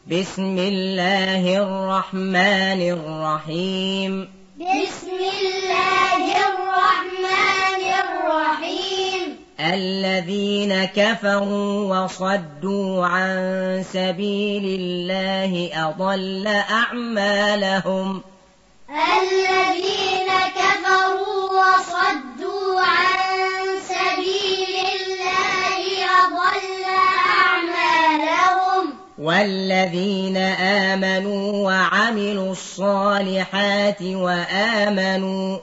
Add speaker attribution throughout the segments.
Speaker 1: بسم الله الرحمن الرحيم.
Speaker 2: بسم الله الرحمن الرحيم.
Speaker 1: الذين كفروا وصدوا عن سبيل الله أضل أعمالهم.
Speaker 2: الذين كفروا وصدوا عن سبيل الله أضل أعمالهم.
Speaker 1: والذين آمنوا وعملوا الصالحات وآمنوا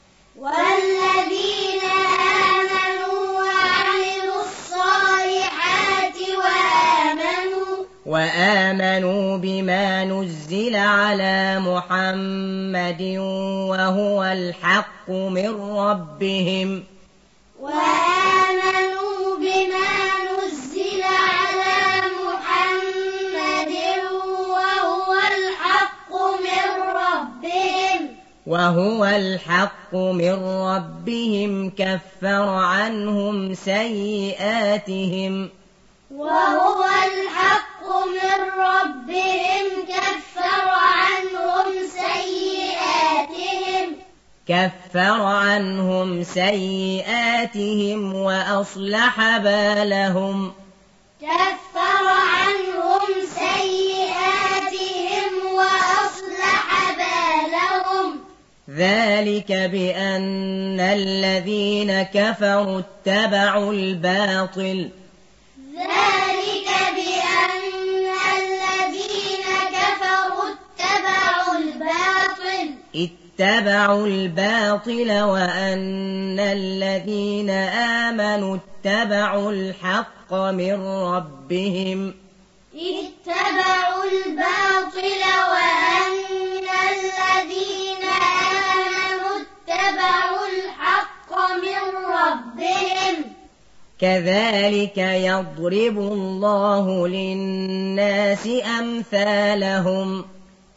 Speaker 1: بما نزل على محمد وهو الحق من ربهم. وهو الحق من ربهم كفر عنهم سيئاتهم. كفر عنهم سيئاتهم وأصلح بالهم. ذلك بأن الذين كفروا اتبعوا الباطل. اتبعوا الباطل وأن الذين آمنوا اتبعوا الحق من ربهم. كذلك يضرب الله للناس أمثالهم.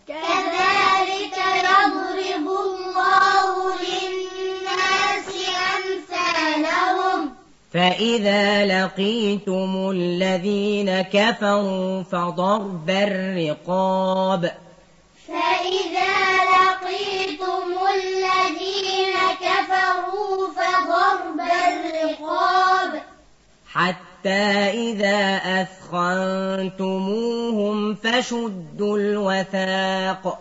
Speaker 1: فإذا لقيتم الذين كفروا فضرب الرقاب. حتى إذا أثخنتموهم فشدوا الوثاق.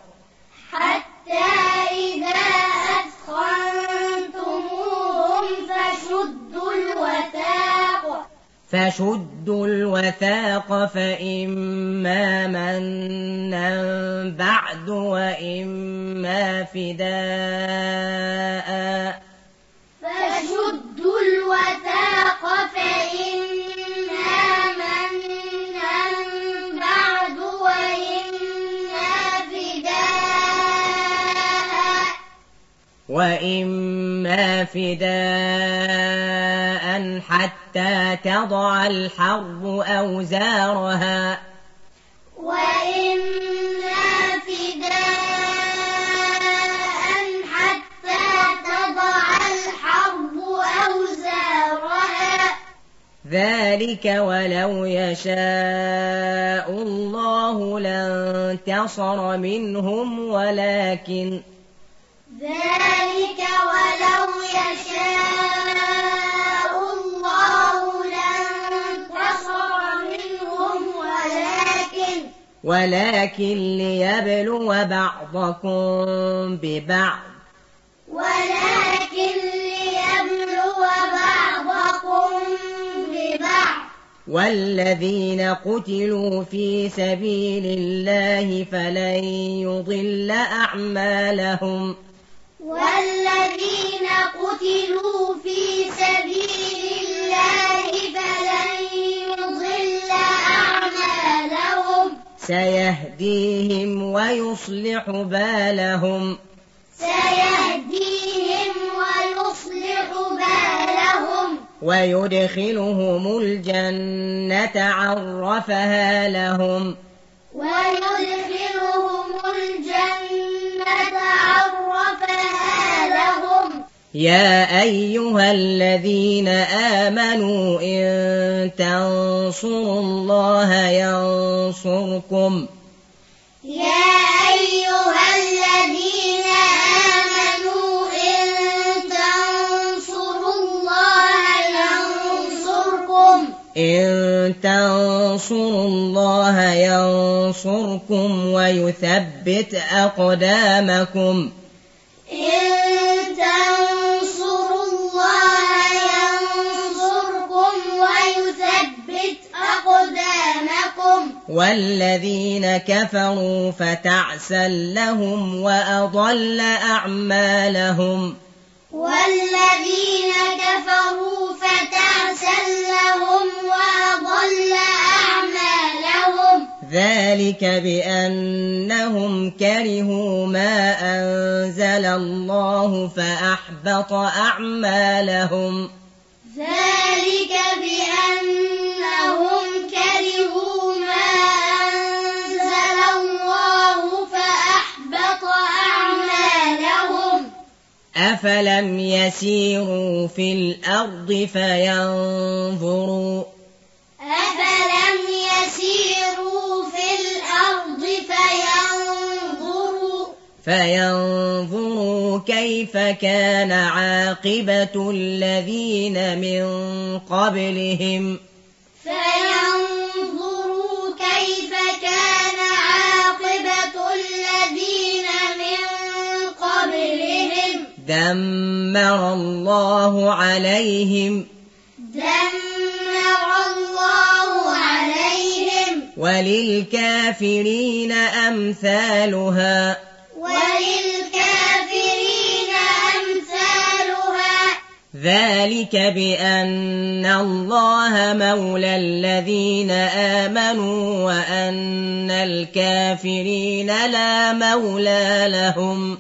Speaker 1: فإما منا بعد وإما فداء. حتى تضع الحرب أوزارها. ذلك ولو يشاء الله لانتصر منهم ولكن ليبلو بعضكم ببعض. والذين قتلوا في سبيل الله فلن يضل أعمالهم. سيهديهم ويصلح بالهم. ويدخلهم الجنة عرفها لهم. يا أيها الذين آمنوا إن تنصروا الله ينصركم
Speaker 2: يا أيها الذين آمنوا إن تنصروا الله ينصركم ويثبت أقدامكم والذين كفروا فتعسا لهم وأضل أعمالهم ذلك بأنهم كرهوا ما أنزل الله فأحبط أعمالهم أفلم يسيروا في الأرض فينظروا كيف كان عاقبة الذين من قبلهم دمر الله عليهم وللكافرين أمثالها ذلك بأن الله مولى الذين آمنوا وأن الكافرين لا مولى لهم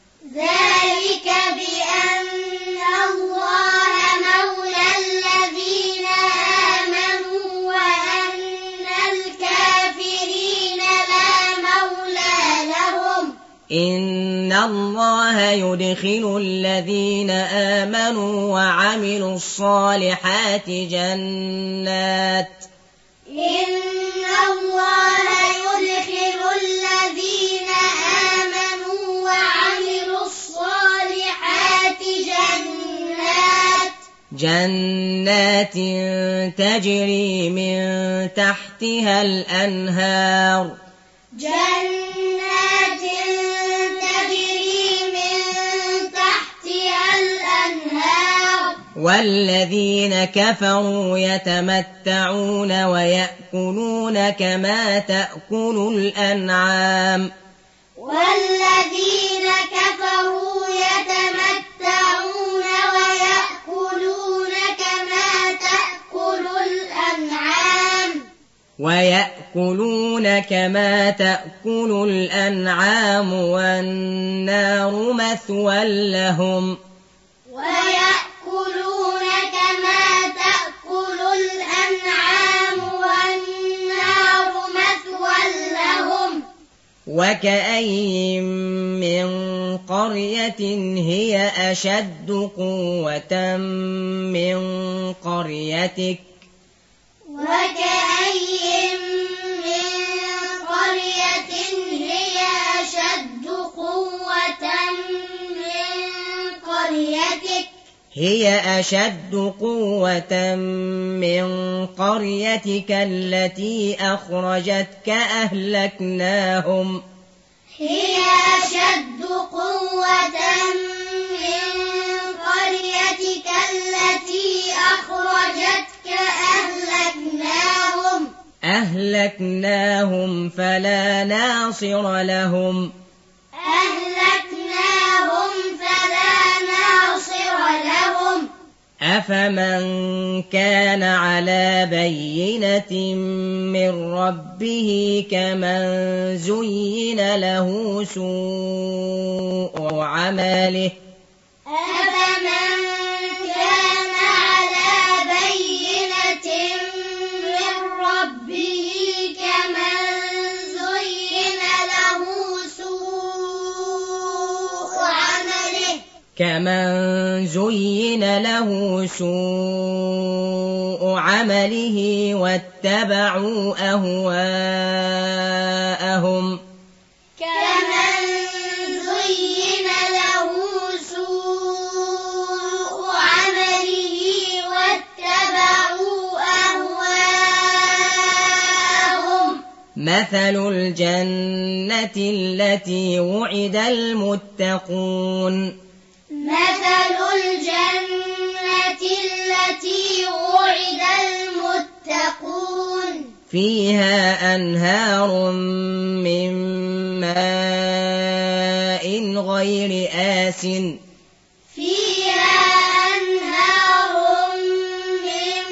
Speaker 2: إن الله يدخل الذين آمنوا وعملوا الصالحات جنات تجري من تحتها الأنهار والذين كفروا يتمتعون ويأكلون كما تأكل الأنعام والنار مثوى لهم وكأين من قرية هي أشد قوة من قريتك التي أخرجتك أهلكناهم فلا ناصر لهم أفمن كان على بينة من ربه كمن زين له سوء عمله
Speaker 1: كمن زين له سوء عمله واتبعوا أهواءهم
Speaker 2: كمن زين له سوء عمله واتبعوا أهواءهم
Speaker 1: مثل الجنة التي وعد المتقون
Speaker 2: مثل الجنة التي وعد المتقون
Speaker 1: فيها أنهار من ماء غير آسٍ
Speaker 2: فيها أنهار من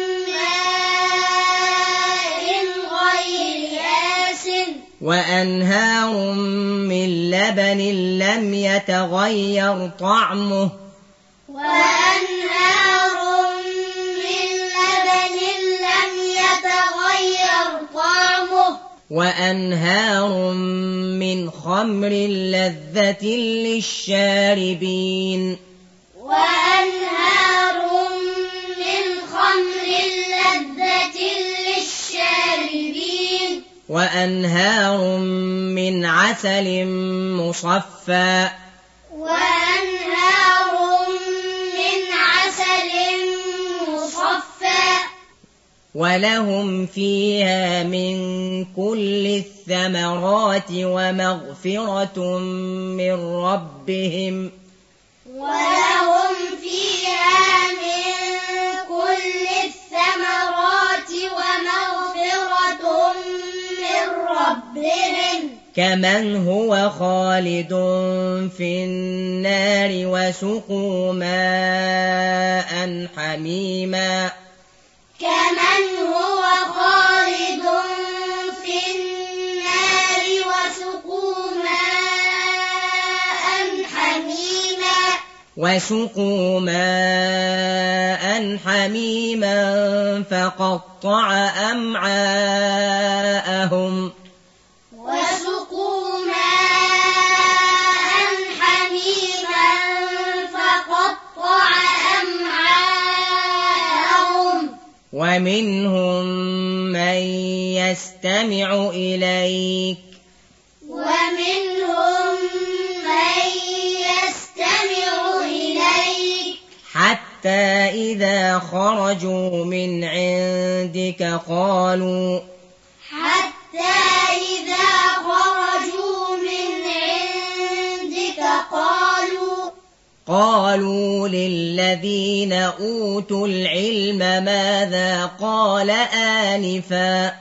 Speaker 2: ماء غير آسٍ
Speaker 1: وأنهار من لبن لم يتغير طعمه
Speaker 2: وأنهار من لبن لم يتغير طعمه
Speaker 1: وأنهار من خمر لذة للشاربين
Speaker 2: وأنهار من خمر لذة للشاربين
Speaker 1: وأنهار من عسل مصفى
Speaker 2: وأنهار من عسل مصفى
Speaker 1: ولهم فيها من كل الثمرات ومغفرة من ربهم
Speaker 2: ولهم فيها من كل الثمرات ومغفرة من ربهم
Speaker 1: كمن هو خالد في النار وسقوا ماء حميما
Speaker 2: كمن هو خالد في النار
Speaker 1: وسقوا ماء حميما فقطع أمعاءهم
Speaker 2: وسقوا ماء حميما فقطع أمعاءهم
Speaker 1: ومنهم من يستمع إليك حتى إذا خرجوا من عندك قالوا للذين أوتوا العلم ماذا قال آنفا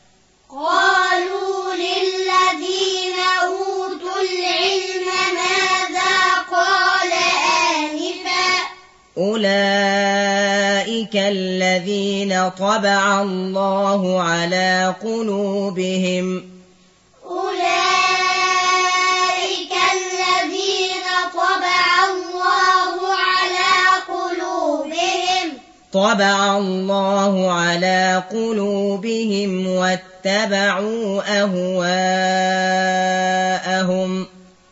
Speaker 1: أولئك الذين طبع الله على قلوبهم واتبعوا أهواءهم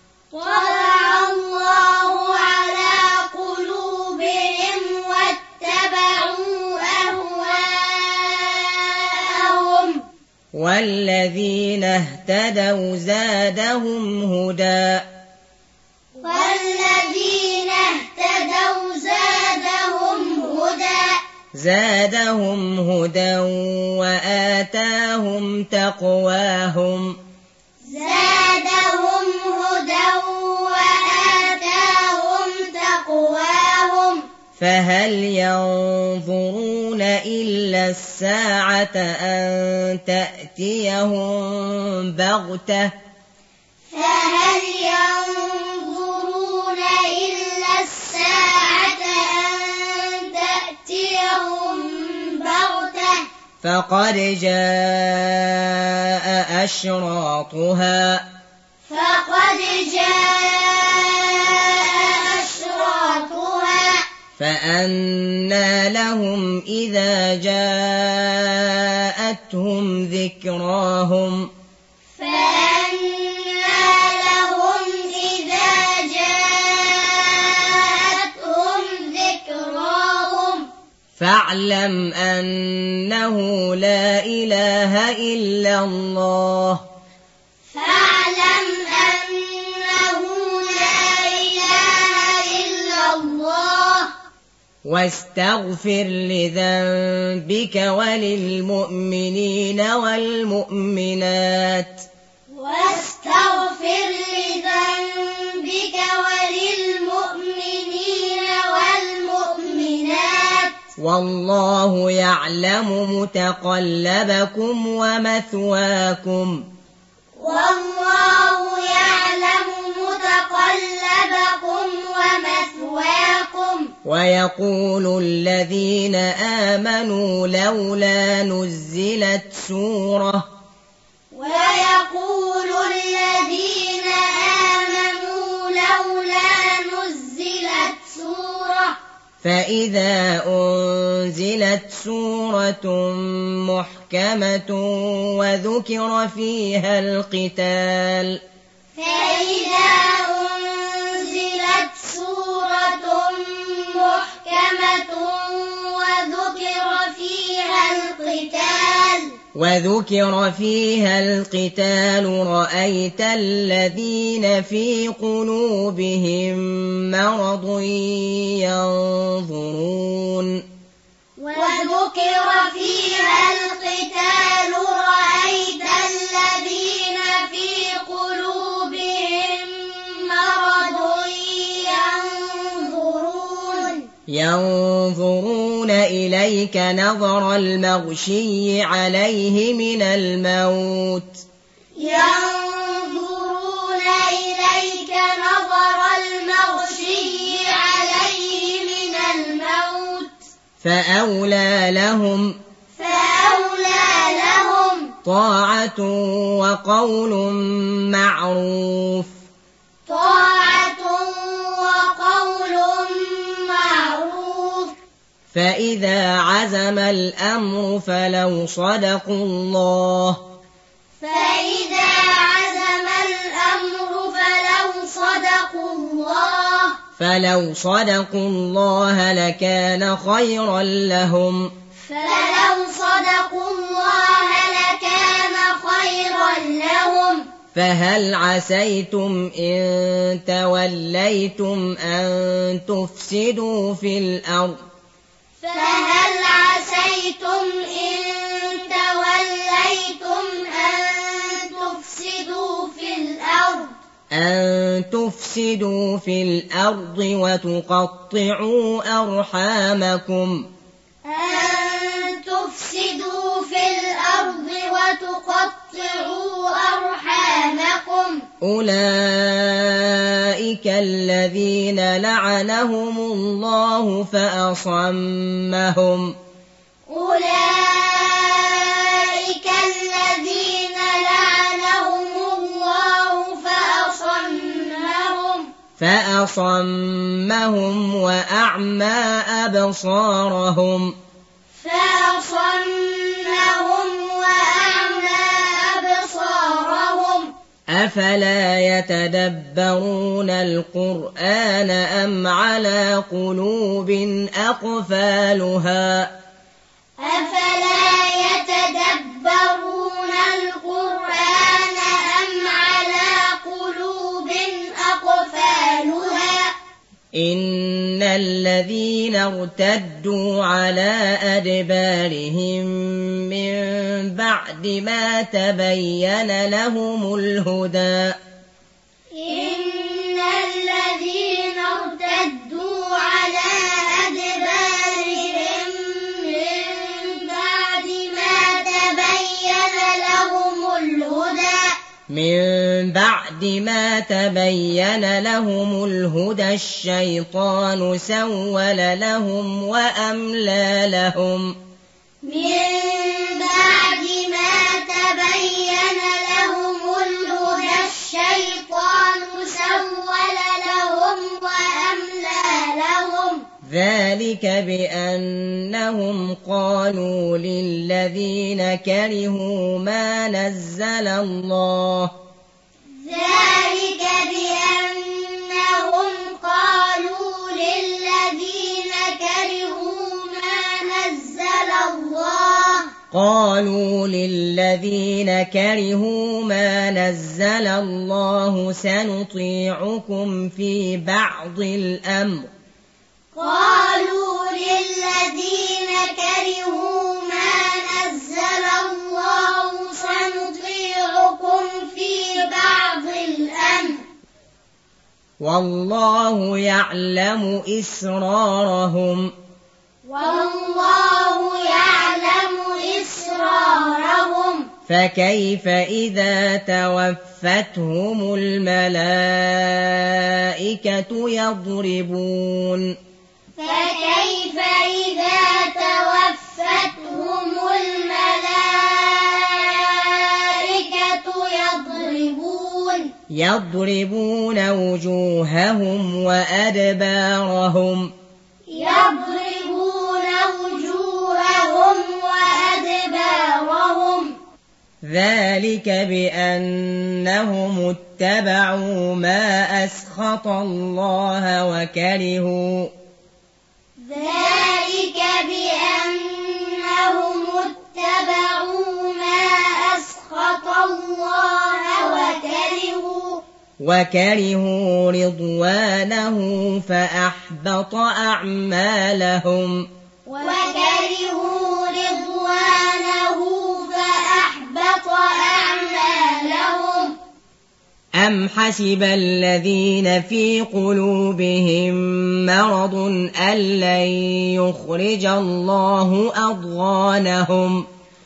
Speaker 1: والذين اهتدوا زادهم هدى وآتاهم تقواهم فهل ينظرون إلا الساعة أن تأتيهم بغتة فقد جاء أشراطها فأنى لهم إذا جاءتهم ذكراهم فاعلم أنه لا إله إلا الله
Speaker 2: فاعلم أنه لا إله إلا الله
Speaker 1: واستغفر لذنبك وللمؤمنين والمؤمنات
Speaker 2: واستغفر لذنبك وللمؤمنين والمؤمنات
Speaker 1: والله يعلم متقلبكم ومثواكم
Speaker 2: والله يعلم متقلبكم ومثواكم
Speaker 1: ويقول الذين آمنوا لولا نزلت سورة
Speaker 2: ويقول الذين آمنوا لولا نزلت سورة
Speaker 1: فإذا أنزلت سورة محكمة وذكر فيها القتال
Speaker 2: فإذا أنزلت سورة محكمة
Speaker 1: وذكر فيها القتال رأيت الذين في قلوبهم مرض ينظرون
Speaker 2: وذكر فيها القتال رأيت الذين في قلوبهم مرض
Speaker 1: ينظرون إليك نظر المغشي عليه من الموت
Speaker 2: ينظرون إليك نظر المغشي عليه من الموت
Speaker 1: فأولى لهم طاعة وقول معروف فإذا عزم الأمر فلو صدقوا الله لكان خيرا لهم فهل عسيتم إن توليتم أن تفسدوا في الأرض وتقطعوا أرحامكم أولئك الذين لعنهم الله فأصمهم وأعمى أبصارهم أفلا يتدبرون القرآن أم على قلوب أقفالها إن الذين ارتدوا على أدبارهم من بعد ما تبين لهم الهدى الشيطان سول لهم وأملى لهم ذلك بأنهم قالوا للذين كرهوا ما نزل الله قالوا للذين كرهوا ما نزل الله سنطيعكم في بعض الأمر
Speaker 2: قالوا للذين كرهوا ما نزل الله سنطيعكم في بعض الأمر
Speaker 1: والله يعلم إسرارهم فكيف إذا توفتهم الملائكة يضربون يضربون وجوههم وأدبارهم ذلك بأنهم اتبعوا ما أسخط الله وكرهوا رضوانه فأحبط أعمالهم أم حسب الذين في قلوبهم مرض أن لن يخرج الله أضغانهم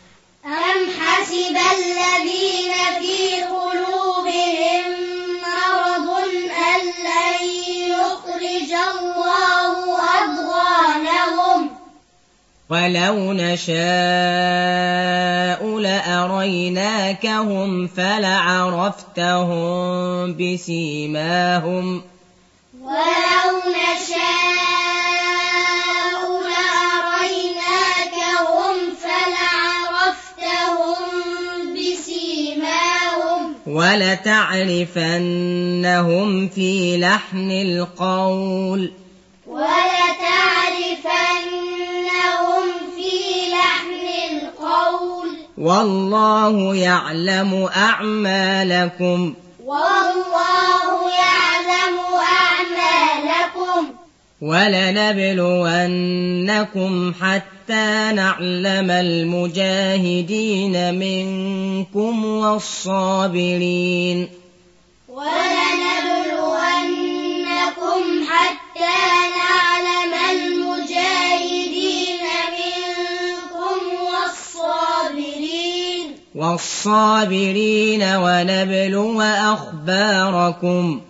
Speaker 1: ولو نشاء لأريناكهم فلعرفتهم بسيماهم ولتعرفنهم في لحن القول والله يعلم أعمالكم ولنبلونكم حتى نعلم المجاهدين منكم والصابرين ونبلو أخباركم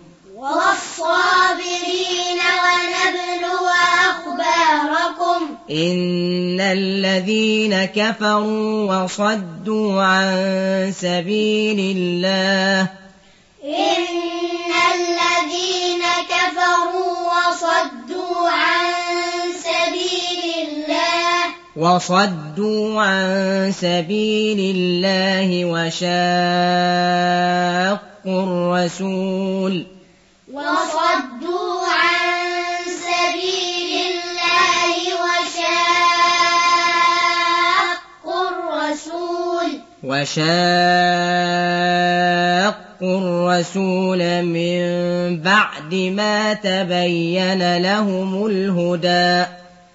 Speaker 1: إن الذين كفروا وصدوا عن سبيل الله وشاقوا الرسول من بعد ما تبين لهم الهدى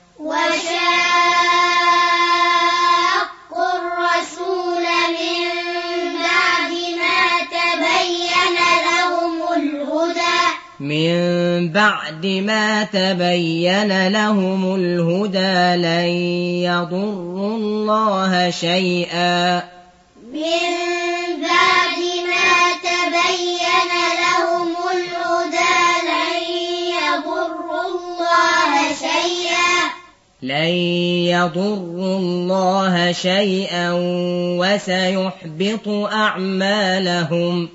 Speaker 1: لن يضروا الله شيئا وسيحبط أعمالهم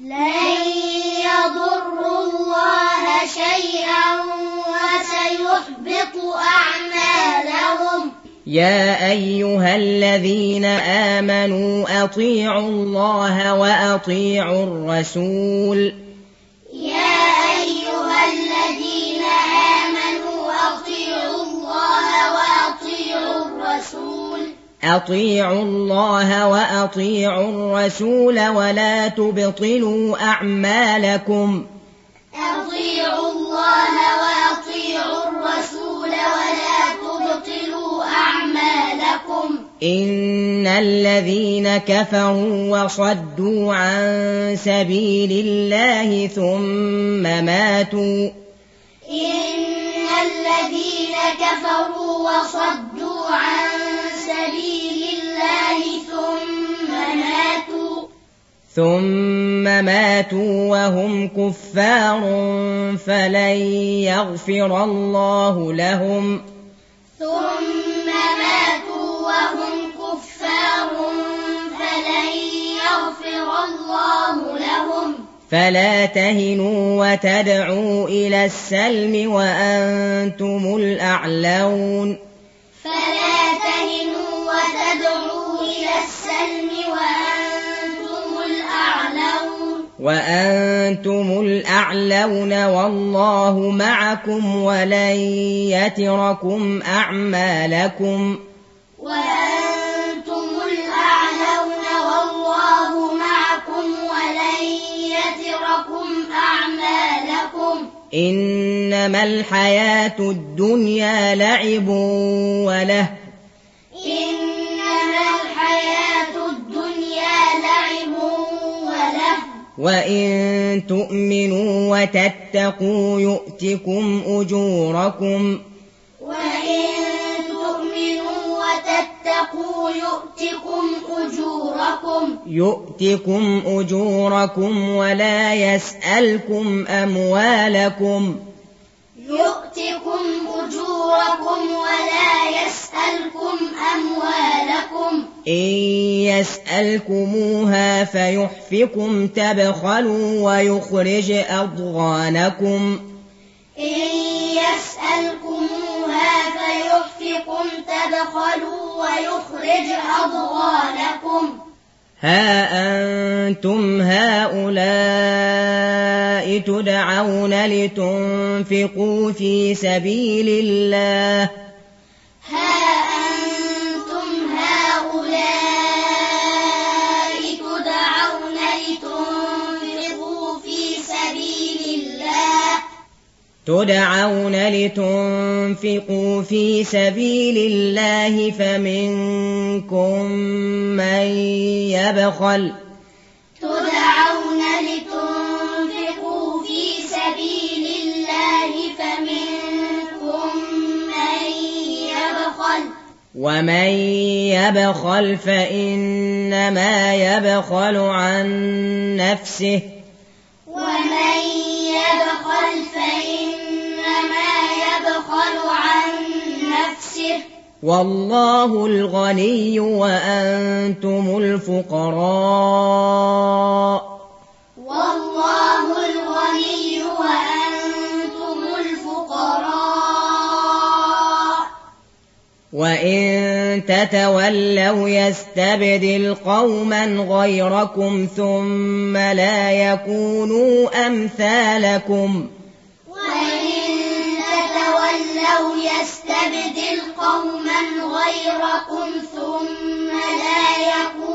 Speaker 1: يا أيها الذين آمنوا أطيعوا الله وأطيعوا الرسول أطيعوا الله وأطيعوا الرسول ولا تبطلوا أعمالكم
Speaker 2: أطيعوا الله وأطيعوا الرسول ولا تبطلوا أعمالكم
Speaker 1: إن الذين كفروا وصدوا عن سبيل الله ثم ماتوا
Speaker 2: إن الذين كفروا وصدوا عن سبيل الله ثم ماتوا
Speaker 1: وهم كفار فلن يغفر الله لهم
Speaker 2: ثم ماتوا وهم كفار فلن يغفر الله لهم
Speaker 1: فلا تهنوا وتدعوا إلى السلم وأنتم الأعلون
Speaker 2: فلا تهنوا وتدعوا إلى السلم
Speaker 1: وأنتم الأعلون والله معكم ولن يتركم أعمالكم
Speaker 2: وأنتم الأعلون والله معكم ولن يتركم أعمالكم
Speaker 1: إنما الحياة الدنيا لعب وله وإن تؤمنوا وتتقوا يؤتكم أجوركم ولا يسألكم أموالكم إن يسألكموها فيحفكم تبخلوا ويخرج أضغانكم ها أنتم هؤلاء تدعون لتنفقوا في سبيل الله فمنكم من يبخل ومن يبخل فإنما يبخل عن نفسه والله الغني وأنتم الفقراء وإن تتولوا يستبدل قوما غيركم ثم لا يكونوا أمثالكم
Speaker 2: يستبدل قوما غيركم ثم لا يكونوا